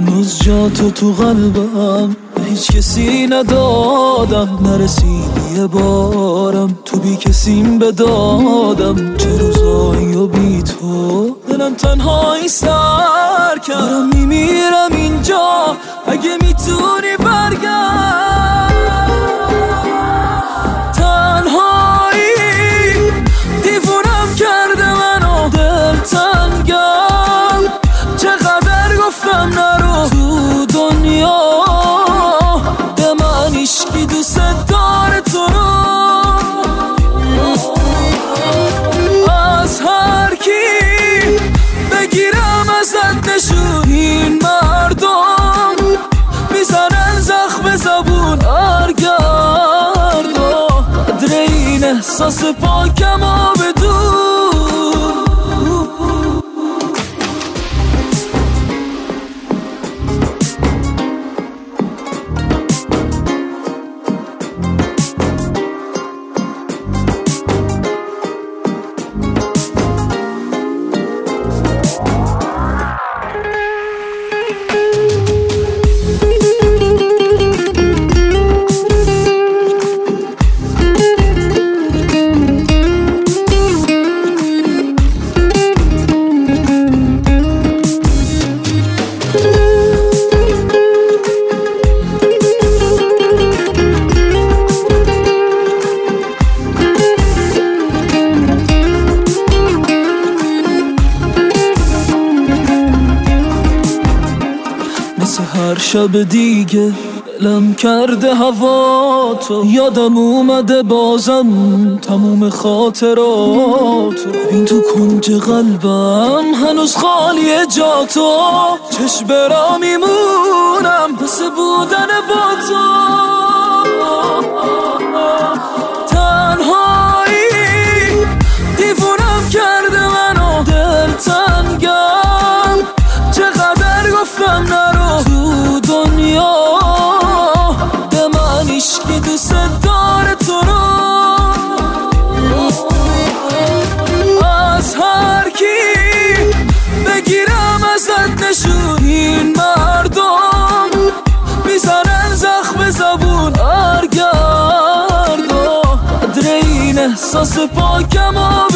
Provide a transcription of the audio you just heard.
هنوز جا تو قلبم به هیچ کسی ندادم، نرسیدی یه بارم تو بی کسیم بدادم. چه روزایی و بی تو دلم تنهایی سر کردم، میمیرم اینجا اگه میتونی برگرد. تنهایی دیوونم کرده منو، دل تنگم، چقدر گفتم نرو تو دنیا، به من عشقی دوست داره تو رو. از هر کی بگیرم ازت نشون، این مردم میزنن زخم زبون هرگردا، قدر این احساس پاکم و بدون. هر شب دیگه دلم کرده هوا تو، یادم اومده بازم تموم خاطرات. ببین تو کنج قلبم هنوز خالیه جا تو، چشم برا میمونم بس بودن با تو. تنهایی دیوونم کرده منو، دل تنگم، چقدر گفتم نرو تو دنیا، به من عشقی دوست داره تو رو. از هر کی بگیرم ازت نشون، این مردم میزنن زخم زبون هرگردا، قدر این احساس پاکم و